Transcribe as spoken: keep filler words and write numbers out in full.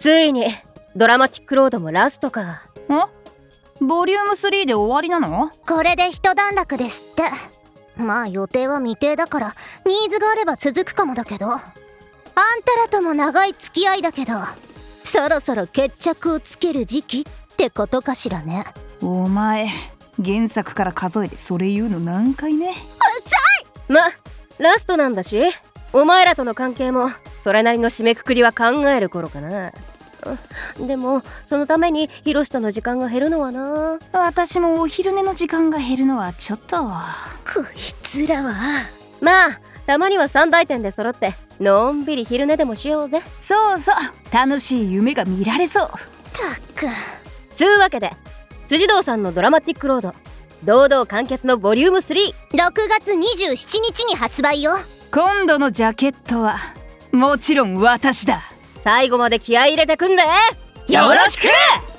ついにドラマティックロードもラストか。 ん？ボリュームスリーで終わりなの？ これで一段落ですって。まあ予定は未定だからニーズがあれば続くかもだけど、あんたらとも長い付き合いだけど、そろそろ決着をつける時期ってことかしらね。 お前原作から数えてそれ言うの何回目？うっま、ラストなんだし、お前らとの関係もそれなりの締めくくりは考える頃かな。でもそのためにヒロシとの時間が減るのはな。 私もお昼寝の時間が減るのはちょっと。 こいつらは。 まあたまには三大店で揃ってのんびり昼寝でもしようぜ。 そうそう、楽しい夢が見られそう。 たくつうわけで辻堂さんのドラマティックロード堂々完結のボリュームスリー、 ろくがつにじゅうしちにちに発売よ。 今度のジャケットはもちろん私だ。 最後まで気合い入れてくんでよろしく。